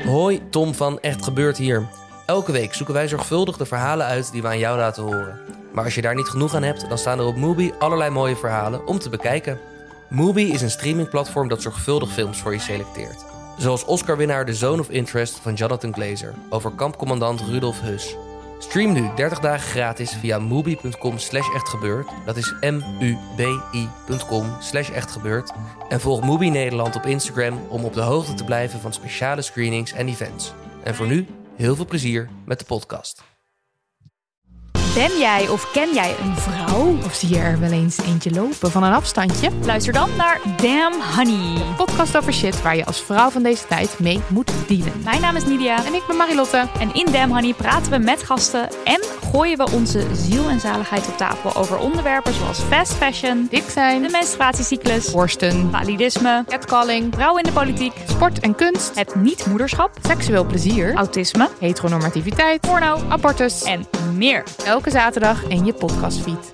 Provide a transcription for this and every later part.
Hoi, Tom van Echt Gebeurd hier. Elke week zoeken wij zorgvuldig de verhalen uit die we aan jou laten horen. Maar als je daar niet genoeg aan hebt, dan staan er op Mubi allerlei mooie verhalen om te bekijken. Mubi is een streamingplatform dat zorgvuldig films voor je selecteert. Zoals Oscar-winnaar The Zone of Interest van Jonathan Glazer over kampcommandant Rudolf Höss. Stream nu 30 dagen gratis via mubi.com/echtgebeurd. Dat is mubi.com/echtgebeurd. En volg Mubi Nederland op Instagram om op de hoogte te blijven van speciale screenings en events. En voor nu, heel veel plezier met de podcast. Ben jij of ken jij een vrouw? Of zie je er wel eens eentje lopen van een afstandje? Luister dan naar Damn Honey. Een podcast over shit waar je als vrouw van deze tijd mee moet dealen. Mijn naam is Nidia. En ik ben Marilotte. En in Damn Honey praten we met gasten en gooien we onze ziel en zaligheid op tafel over onderwerpen zoals fast fashion, Dik zijn, de menstruatiecyclus, borsten, validisme, catcalling, vrouwen in de politiek, sport en kunst, het niet-moederschap, seksueel plezier, autisme, heteronormativiteit, porno, abortus en meer. Elke zaterdag in je podcastfeed.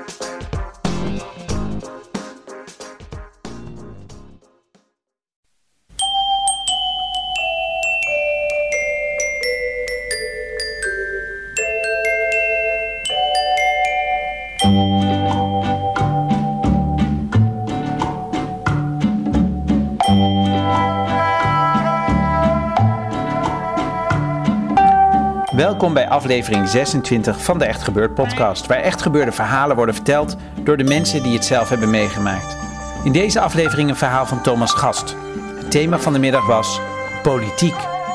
Welkom bij aflevering 26 van de Echt Gebeurd podcast, waar echt gebeurde verhalen worden verteld door de mensen die het zelf hebben meegemaakt. In deze aflevering een verhaal van Thomas Gast. Het thema van de middag was politiek.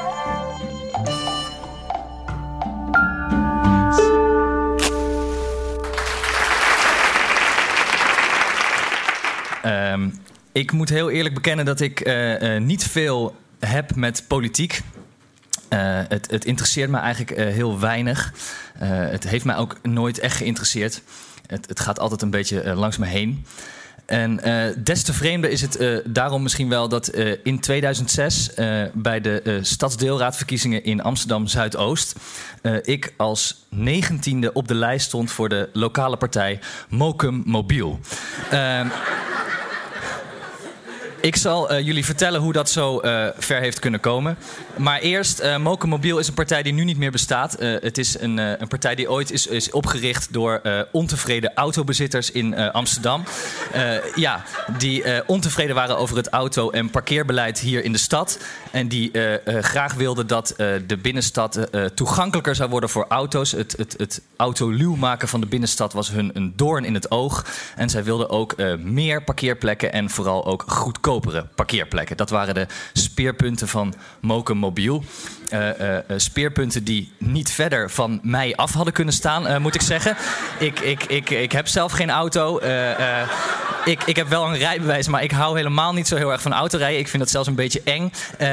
Ik moet heel eerlijk bekennen dat ik niet veel heb met politiek. Het interesseert me eigenlijk heel weinig. Het heeft mij ook nooit echt geïnteresseerd. Het gaat altijd een beetje langs me heen. En des te vreemder is het daarom misschien wel dat in 2006... bij de stadsdeelraadverkiezingen in Amsterdam-Zuidoost... ik als 19e op de lijst stond voor de lokale partij Mokum Mobiel. Ik zal jullie vertellen hoe dat zo ver heeft kunnen komen. Maar eerst, Mokum Mobiel is een partij die nu niet meer bestaat. Het is een partij die ooit is opgericht door ontevreden autobezitters in Amsterdam. Die ontevreden waren over het auto- en parkeerbeleid hier in de stad. En die graag wilden dat de binnenstad toegankelijker zou worden voor auto's. Het autoluw maken van de binnenstad was hun een doorn in het oog. En zij wilden ook meer parkeerplekken en vooral ook goedkopere parkeerplekken. Dat waren de speerpunten van Mokum Mobiel. Speerpunten die niet verder van mij af hadden kunnen staan, moet ik zeggen. Ik heb zelf geen auto. Ik heb wel een rijbewijs, maar ik hou helemaal niet zo heel erg van autorijden. Ik vind dat zelfs een beetje eng.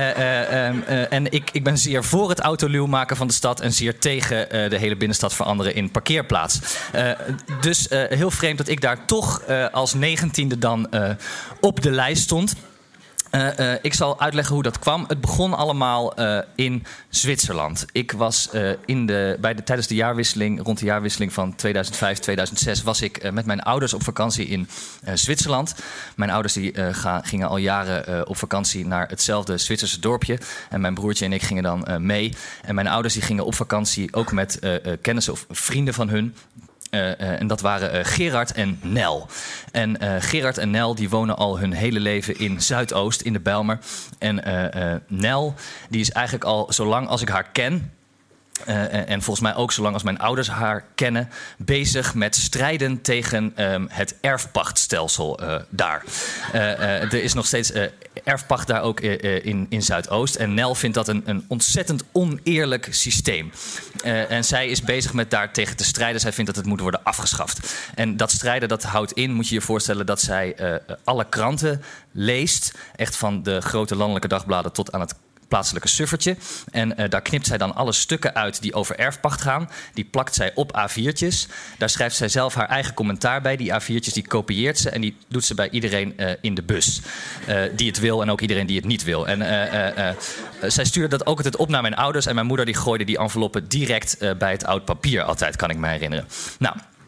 En ik ben zeer voor het autoluw maken van de stad en zeer tegen de hele binnenstad veranderen in parkeerplaats. Dus heel vreemd dat ik daar toch als 19e dan op de lijst stond. Ik zal uitleggen hoe dat kwam. Het begon allemaal in Zwitserland. Ik was tijdens de jaarwisseling, rond de jaarwisseling van 2005-2006... was ik met mijn ouders op vakantie in Zwitserland. Mijn ouders gingen al jaren op vakantie naar hetzelfde Zwitserse dorpje. En mijn broertje en ik gingen dan mee. En mijn ouders die gingen op vakantie ook met kennissen of vrienden van hun... En dat waren Gerard en Nel. En Gerard en Nel die wonen al hun hele leven in Zuidoost, in de Bijlmer. En Nel die is eigenlijk al zolang als ik haar ken... en volgens mij ook zolang als mijn ouders haar kennen... bezig met strijden tegen het erfpachtstelsel daar. Er is nog steeds erfpacht daar ook in Zuidoost. En Nel vindt dat een ontzettend oneerlijk systeem. En zij is bezig met daar tegen te strijden. Zij vindt dat het moet worden afgeschaft. En dat strijden, dat houdt in, moet je je voorstellen... dat zij alle kranten leest. Echt van de grote landelijke dagbladen tot aan het plaatselijke suffertje. En daar knipt zij dan alle stukken uit die over erfpacht gaan. Die plakt zij op A4'tjes. Daar schrijft zij zelf haar eigen commentaar bij. Die A4'tjes die kopieert ze en die doet ze bij iedereen in de bus. Die het wil en ook iedereen die het niet wil. En zij stuurde dat ook altijd op naar mijn ouders. En mijn moeder die gooide die enveloppen direct bij het oud papier altijd, kan ik me herinneren. Nou,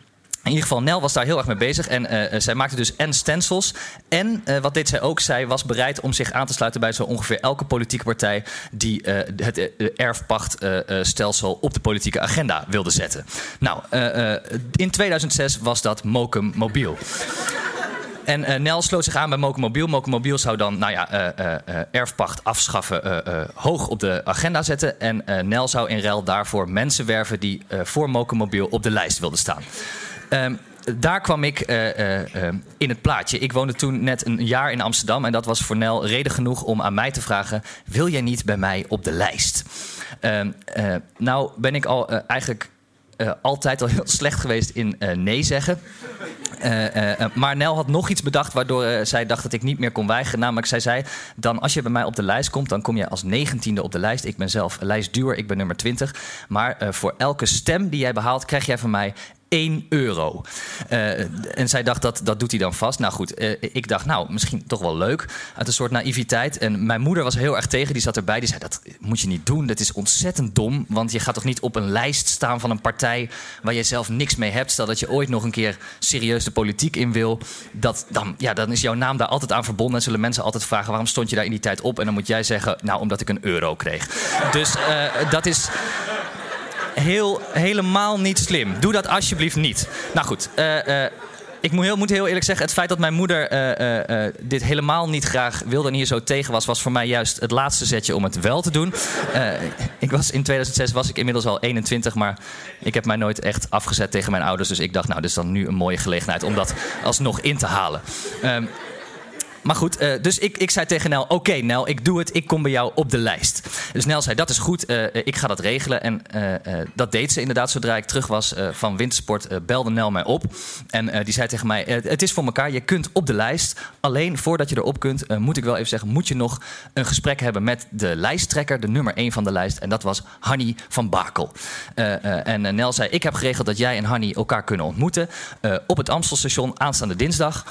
In ieder geval, Nel was daar heel erg mee bezig. En zij maakte dus stencils. En wat deed zij ook? Zij was bereid om zich aan te sluiten bij zo ongeveer elke politieke partij die het erfpachtstelsel op de politieke agenda wilde zetten. Nou, in 2006 was dat Mokum Mobiel. En Nel sloot zich aan bij Mokum Mobiel. Mokum Mobiel zou dan erfpacht afschaffen hoog op de agenda zetten. En Nel zou in ruil daarvoor mensen werven die voor Mokum Mobiel op de lijst wilden staan. Daar kwam ik in het plaatje. Ik woonde toen net een jaar in Amsterdam. En dat was voor Nel reden genoeg om aan mij te vragen: wil jij niet bij mij op de lijst? Nou ben ik al eigenlijk altijd al heel slecht geweest in nee zeggen. Maar Nel had nog iets bedacht waardoor zij dacht dat ik niet meer kon weigeren. Namelijk, zij zei, dan als je bij mij op de lijst komt, dan kom je als 19e op de lijst. Ik ben zelf lijstduur, ik ben nummer 20. Maar voor elke stem die jij behaalt, krijg jij van mij €1. En zij dacht, dat doet hij dan vast. Nou goed, ik dacht, nou, misschien toch wel leuk. Uit een soort naïviteit. En mijn moeder was heel erg tegen, die zat erbij. Die zei, dat moet je niet doen, dat is ontzettend dom. Want je gaat toch niet op een lijst staan van een partij waar je zelf niks mee hebt. Stel dat je ooit nog een keer serieus de politiek in wil. Dan is jouw naam daar altijd aan verbonden. En zullen mensen altijd vragen, waarom stond je daar in die tijd op? En dan moet jij zeggen, nou, omdat ik €1 kreeg. Dus dat is helemaal niet slim. Doe dat alsjeblieft niet. Nou goed, ik moet heel eerlijk zeggen, het feit dat mijn moeder dit helemaal niet graag wilde en hier zo tegen was voor mij juist het laatste zetje om het wel te doen. In 2006 was ik inmiddels al 21, maar ik heb mij nooit echt afgezet tegen mijn ouders. Dus ik dacht, nou, dit is dan nu een mooie gelegenheid om dat alsnog in te halen. Maar goed, dus ik zei tegen Nel, oké, Nel, ik doe het, ik kom bij jou op de lijst. Dus Nel zei, dat is goed, ik ga dat regelen. En dat deed ze inderdaad. Zodra ik terug was van wintersport, belde Nel mij op. En die zei tegen mij, het is voor elkaar, je kunt op de lijst. Alleen voordat je erop kunt, moet ik wel even zeggen, moet je nog een gesprek hebben met de lijsttrekker, de nummer 1 van de lijst. En dat was Hannie van Bakel. En Nel zei, ik heb geregeld dat jij en Hannie elkaar kunnen ontmoeten op het Amstelstation aanstaande dinsdag.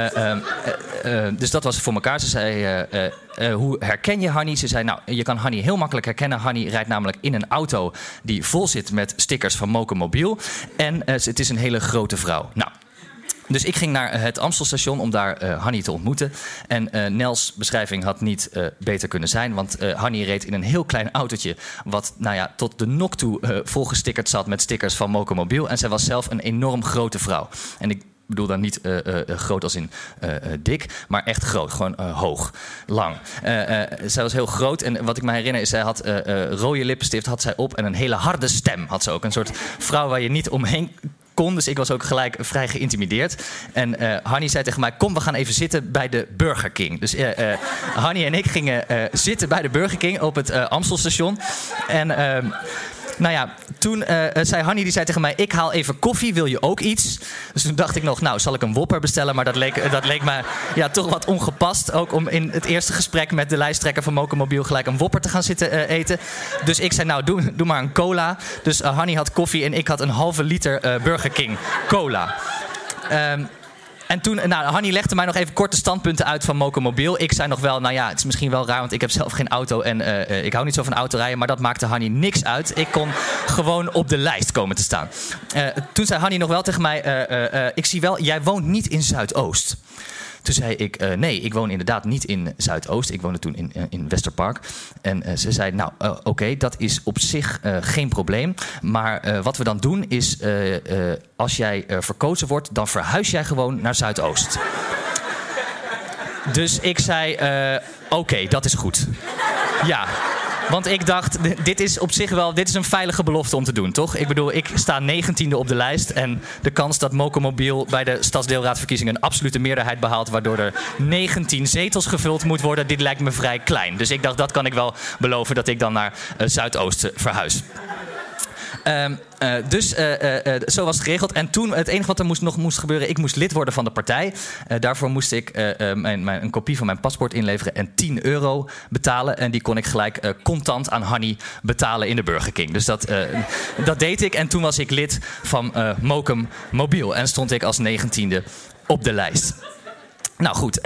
Dus dat was voor elkaar. Ze zei, hoe herken je Hannie? Ze zei, nou, je kan Hannie heel makkelijk herkennen. Hannie rijdt namelijk in een auto die vol zit met stickers van Mokum Mobiel. En het is een hele grote vrouw. Nou, dus ik ging naar het Amstelstation om daar Hannie te ontmoeten. En Nels beschrijving had niet beter kunnen zijn. Want Hannie reed in een heel klein autootje, wat tot de nok toe volgestickerd zat met stickers van Mokum Mobiel. En zij was zelf een enorm grote vrouw. En ik bedoel dan niet groot als in dik, maar echt groot. Gewoon hoog, lang. Zij was heel groot en wat ik me herinner is, zij had rode lippenstift had zij op en een hele harde stem had ze ook. Een soort vrouw waar je niet omheen kon. Dus ik was ook gelijk vrij geïntimideerd. En Hannie zei tegen mij, kom, we gaan even zitten bij de Burger King. Dus Hannie en ik gingen zitten bij de Burger King op het Amstelstation. En toen zei Hannie, die zei tegen mij, ik haal even koffie, wil je ook iets? Dus toen dacht ik nog, nou, zal ik een Whopper bestellen? Maar dat leek me toch wat ongepast. Ook om in het eerste gesprek met de lijsttrekker van Mokum Mobiel gelijk een Whopper te gaan zitten eten. Dus ik zei, nou, doe maar een cola. Dus Hannie had koffie en ik had een halve liter Burger King cola. En toen, Hannie legde mij nog even kort de standpunten uit van Mokum Mobiel. Ik zei nog wel, het is misschien wel raar, want ik heb zelf geen auto en ik hou niet zo van autorijden. Maar dat maakte Hannie niks uit. Ik kon gewoon op de lijst komen te staan. Toen zei Hannie nog wel tegen mij, ik zie wel, jij woont niet in Zuidoost. Toen zei ik, nee, ik woon inderdaad niet in Zuidoost. Ik woonde toen in Westerpark. En ze zei, oké, dat is op zich geen probleem. Maar wat we dan doen is, als jij verkozen wordt, dan verhuis jij gewoon naar Zuidoost. Dus ik zei, oké, dat is goed. Ja. Want ik dacht, dit is op zich wel, dit is een veilige belofte om te doen, toch? Ik bedoel, ik sta 19e op de lijst. En de kans dat Mokum Mobiel bij de stadsdeelraadverkiezingen een absolute meerderheid behaalt, waardoor er 19 zetels gevuld moet worden, dit lijkt me vrij klein. Dus ik dacht, dat kan ik wel beloven, dat ik dan naar Zuidoost verhuis. Dus zo was het geregeld. En toen, het enige wat er nog moest gebeuren, ik moest lid worden van de partij. Daarvoor moest ik een kopie van mijn paspoort inleveren en €10 betalen. En die kon ik gelijk contant aan Hannie betalen in de Burger King. Dus dat deed ik. En toen was ik lid van Mokum Mobiel. En stond ik als 19e op de lijst. Nou goed,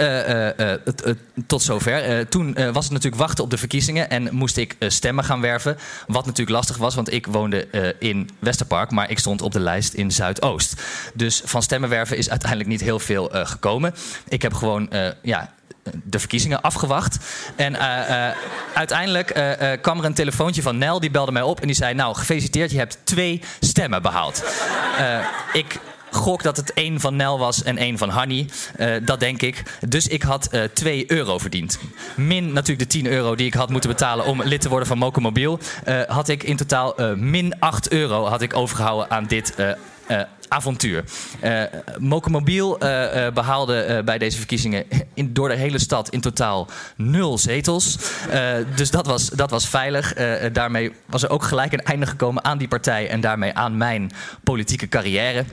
tot zover. Toen was het natuurlijk wachten op de verkiezingen en moest ik stemmen gaan werven. Wat natuurlijk lastig was, want ik woonde in Westerpark, maar ik stond op de lijst in Zuidoost. Dus van stemmen werven is uiteindelijk niet heel veel gekomen. Ik heb gewoon de verkiezingen afgewacht. En uiteindelijk kwam er een telefoontje van Nel, die belde mij op en die zei: nou, gefeliciteerd, je hebt 2 stemmen behaald. Ik gok dat het 1 van Nel was en 1 van Hanny. Dat denk ik. Dus ik had €2 verdiend. Min natuurlijk de €10 die ik had moeten betalen om lid te worden van Mokomobiel. Had ik in totaal min €8 had ik overgehouden aan dit avontuur. Mokomobiel behaalde bij deze verkiezingen door de hele stad in totaal 0 zetels. Dus dat was veilig. Daarmee was er ook gelijk een einde gekomen aan die partij en daarmee aan mijn politieke carrière.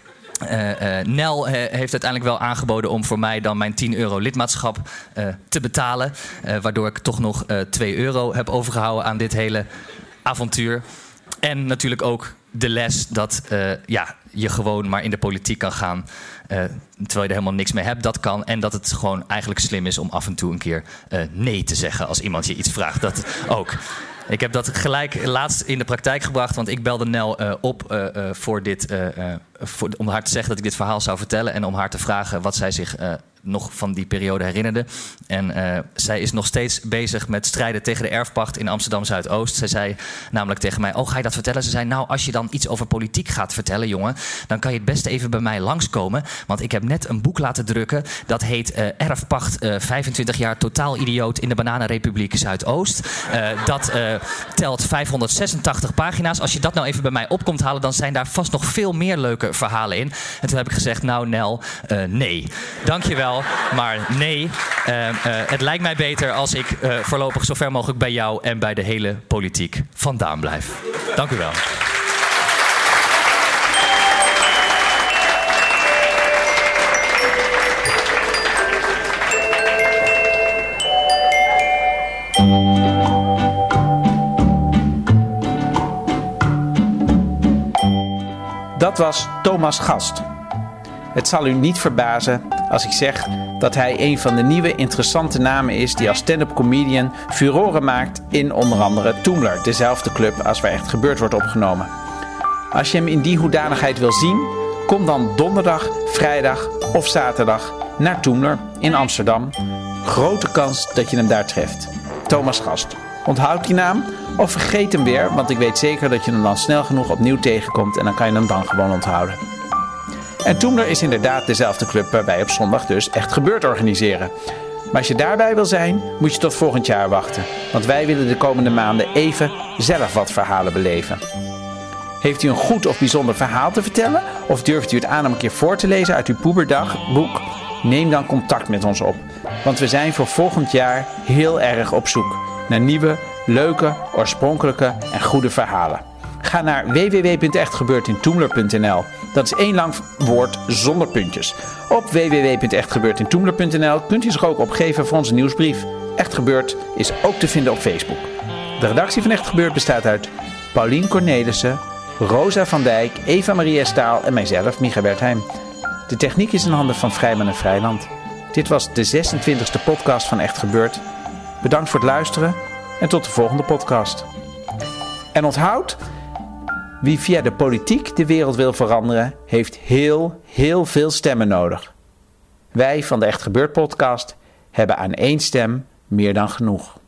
Nel heeft uiteindelijk wel aangeboden om voor mij dan mijn €10 lidmaatschap te betalen. Waardoor ik toch nog €2 heb overgehouden aan dit hele avontuur. En natuurlijk ook de les dat je gewoon maar in de politiek kan gaan terwijl je er helemaal niks mee hebt. Dat kan. En dat het gewoon eigenlijk slim is om af en toe een keer nee te zeggen als iemand je iets vraagt. Dat ook. Ik heb dat gelijk laatst in de praktijk gebracht, want ik belde Nel op om haar te zeggen dat ik dit verhaal zou vertellen en om haar te vragen wat zij zich nog van die periode herinnerde. En zij is nog steeds bezig met strijden tegen de erfpacht in Amsterdam-Zuidoost. Zij zei namelijk tegen mij: oh, ga je dat vertellen? Ze zei: nou, als je dan iets over politiek gaat vertellen, jongen, dan kan je het beste even bij mij langskomen. Want ik heb net een boek laten drukken. Dat heet Erfpacht 25 jaar totaal idioot in de Bananenrepubliek Zuidoost. Dat telt 586 pagina's. Als je dat nou even bij mij op komt halen, dan zijn daar vast nog veel meer leuke verhalen in. En toen heb ik gezegd: nou, Nel, nee. Dankjewel. Maar nee, het lijkt mij beter als ik voorlopig zo ver mogelijk bij jou en bij de hele politiek vandaan blijf. Dank u wel. Dat was Thomas Gast. Het zal u niet verbazen als ik zeg dat hij een van de nieuwe interessante namen is die als stand-up comedian furoren maakt in onder andere Toomler, dezelfde club als waar Echt Gebeurd wordt opgenomen. Als je hem in die hoedanigheid wil zien, kom dan donderdag, vrijdag of zaterdag naar Toomler in Amsterdam. Grote kans dat je hem daar treft. Thomas Gast. Onthoud die naam of vergeet hem weer, want ik weet zeker dat je hem dan snel genoeg opnieuw tegenkomt en dan kan je hem dan gewoon onthouden. En Toomler is inderdaad dezelfde club waar wij op zondag dus Echt Gebeurd organiseren. Maar als je daarbij wil zijn, moet je tot volgend jaar wachten. Want wij willen de komende maanden even zelf wat verhalen beleven. Heeft u een goed of bijzonder verhaal te vertellen? Of durft u het aan om een keer voor te lezen uit uw Poeberdagboek? Neem dan contact met ons op. Want we zijn voor volgend jaar heel erg op zoek naar nieuwe, leuke, oorspronkelijke en goede verhalen. Ga naar www.echtgebeurtintoomler.nl. Dat is 1 lang woord zonder puntjes. Op www.echtgebeurtintoomler.nl kunt u zich ook opgeven voor onze nieuwsbrief. Echt Gebeurd is ook te vinden op Facebook. De redactie van Echt Gebeurd bestaat uit Paulien Cornelissen, Rosa van Dijk, Eva-Marie Estaal en mijzelf, Micha Wertheim. De techniek is in handen van Vrijman en Vrijland. Dit was de 26e podcast van Echt Gebeurd. Bedankt voor het luisteren en tot de volgende podcast. En onthoud, wie via de politiek de wereld wil veranderen, heeft heel veel stemmen nodig. Wij van de Echt Gebeurd podcast hebben aan 1 stem meer dan genoeg.